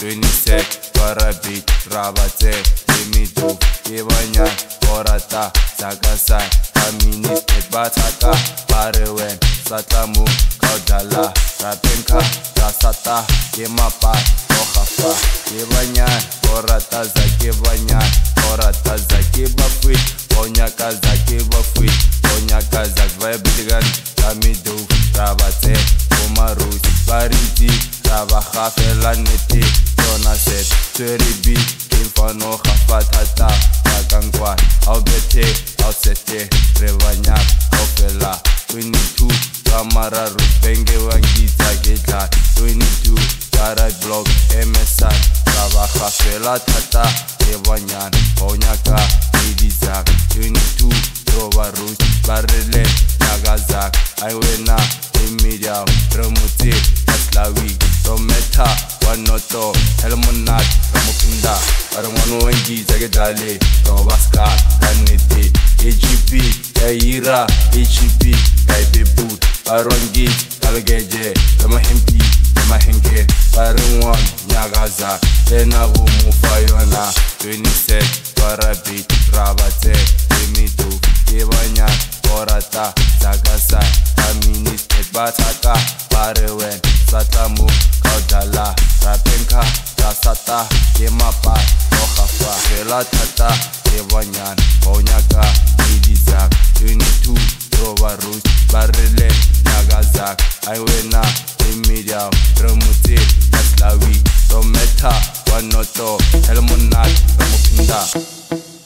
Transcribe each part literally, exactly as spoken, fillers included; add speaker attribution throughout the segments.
Speaker 1: twenty-six Parabit Rabate Dimidu Kibanya Korata Sakasai Aminis Bataka Parewen Satamu Kaudala Rapenka Rasata Kemapa Ohafa Kibanya Korata Zakibanya Korata Zakibafui Onyaka Zakibafui Onyaka Zakvabitigan Kamidu Rabate Kumarus Bariti Rabahafela Neti Jona Set Teribi Kimfano Hafatata Nakangwa Aubete Ausete Revanya Ofela twenty-two Kamara Rupenge Wangita Geta twenty-two Karai Blog M S I Rabahafela Tata Kevanyan Onyaka Idizak twenty-two Rova Rus Barele Nagazak Aiwena Emidia Remuti Aslawi Rometa Wanoto Helmonat Ramupinda Armanu Wengi Zagedale Robaska Kaniti H P Kaira H P Kaibebu Arongi Kalgeje Ramahempi Ramahenge Parumwan Nyagaza Tena Mufayona twenty-six Parabit Rabate Dimidu Kibanya Korata Zakasa Aminis Bataka Parewen Satamu Kaudala Rapenka Rasata Kemapa Ohafa Vela Tata Kevanyan Onyaka Idizak twenty-two Rovarus Barele Nagazak Aiwena Emidia Remuti Aslawi Rometa Wanoto Helmonat Ramupinda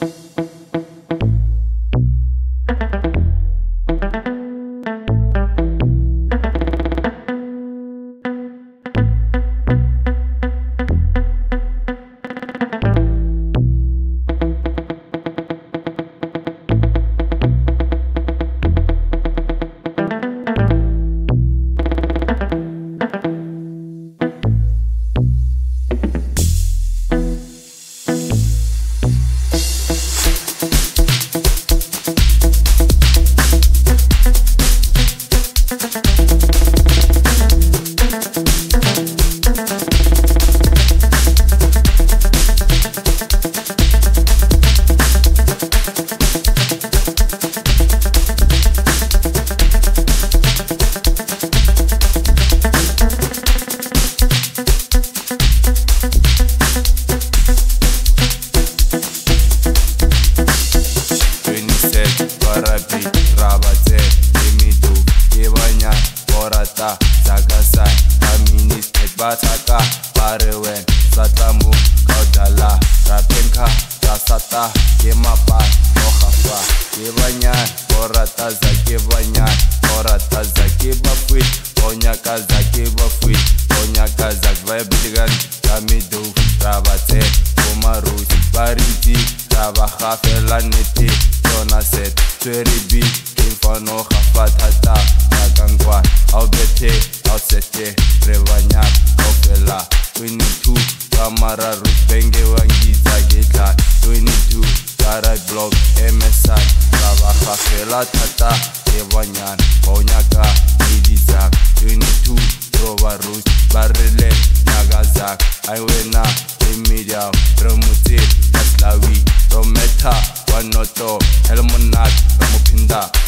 Speaker 1: Rabate Dimidu Kibanya Korata Zakasa Aminis Bataka Parewen Satamu Kaudala Rapenka Rasata Kemapa Ohafa Kibanya Korata Zakibanya Korata Zakibafui Onyaka Zakibafui Onyaka Zakvabitigan Kamidu Rabate Kumarus Bariti Rabahafela Neti Jona Set Teribi Kimfano Hafatata Nakangwa Aubete Ausete Revanya Ofela twenty-two Kamara Rupenge Wangita Geta twenty-two Karai Blog M S I Rabahafela Tata Kevanyan Onyaka Idizak twenty-two Rovarus Barele Nagazak Aiwena Emidia Remuti Aslawi Rometa Wanoto Helmonat Ramupinda